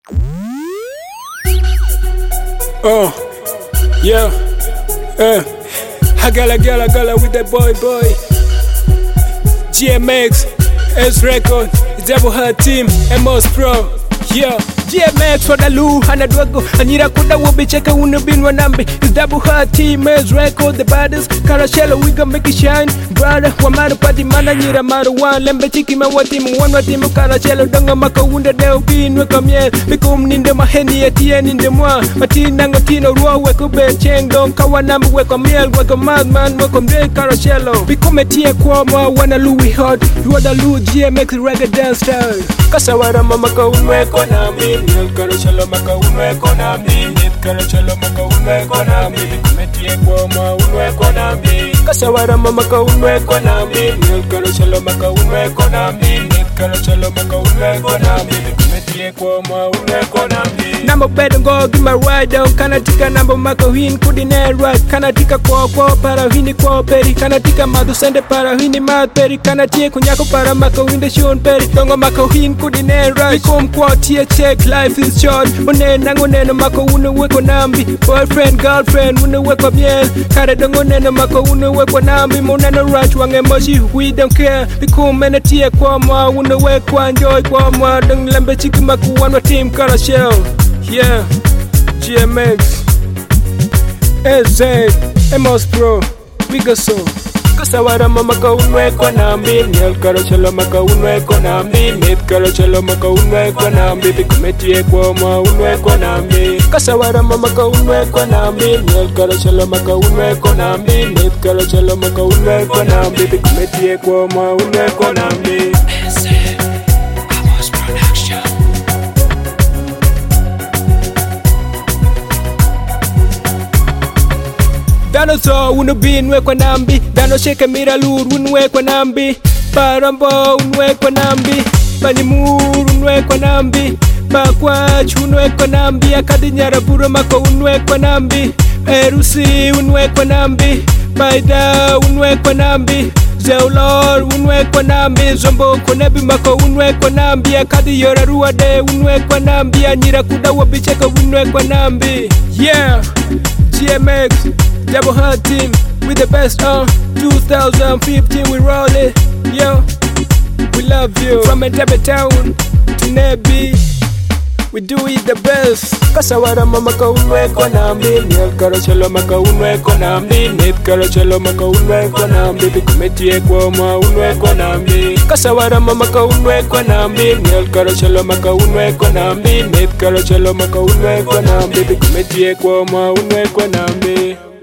Oh, yeah, I gotta with that boy. GMX, S Record, Double Hard Team, Amos Pro, yeah. GMX for the Lou, Hana Dwago, Anira Kuda will be checking when you been one number. It's Double Hard Team, S Record, the baddest. Carachello, we gon' make it shine. Brother, Wamara Padi Mana, Nira Marawan, Lembe Chiki, my what team, one team, Carachello, Donga Maka, Wunda, they'll be in Wekamiel, become Ninda Maheni at the end in the Moa, Matina Nangatino, Raw, Wekube, Chengdong, Kawanam, Wekamiel, Wekamadman, Wekom Day, Carachello. Become a Tia Kwama, Wana Louis Hot, you are the Lou, GMX reggae dance style. Kasawara Mamaka, Wekonami. Carachello maka unwe kona mi, Carachello maka unwe kona mi, Metie kwa ma unwe kona mi. Kasawara maka unwe kona mi, Carachello maka unwe kona mi, Carachello maka unwe kona mi, Metie kwa ma unwe kona mi. Number better go give my ride down, kanatika number maka hin kudine right, kanatika kwa para hini kwa peri, kanatika madu sende para hini mat peri, kanatie kunyako para maka winde shon peri, dongo maka hin kudine right, come kwa tie check. Life is short, unena mako unaweko nambi. Boyfriend, girlfriend, unaweko miel. Kare dongo nena mako unaweko nambi. Monena right wange moshi, we don't care. Become menetie kwa mwa, unaweko enjoy kwa mwa. Dong lembe chiki maku wanwa team Carachello. Yeah, GMX, SZ, Amos Pro, we go so. Kasawara maka unweko nambi, Carachello maka unweko nambi, Carachello maka unweko nambi, Bikumetie kwa mwa unweko nambi. Kasawara maka unweko nambi, Carachello maka unweko nambi, Carachello maka unweko nambi, Bikumetie kwa mwa unweko nambi. Dano so unubi nwekwa nambi, Dano sheke mira lur unwekwa nambi, Parambo unwekwa nambi, Panimur unwekwa nambi, Bakwach unwekwa nambi, Akadi Nyarabura mako unwekwa nambi, Erusi unwekwa nambi, Baida unwekwa nambi, Zeulor unwekwa nambi, Zombo konebi mako unwekwa nambi, Akadi Yorarua de unwekwa nambi, Anyira kuda wabicheka unwekwa nambi. Yeah, GMX, Double Hard Team, with the best on 2015 we roll it, yo, we love you. From Entebbe town to Nebi, we do it the best. Kasawara maka unweko nambi, Carachello maka unweko nambi, Carachello maka unweko nambi, Bikumetie kwa mwa unweko nambi. Kasawara maka unweko nambi, Carachello maka unweko nambi, Carachello maka unweko nambi, Bikumetie kwa mwa unweko nambi.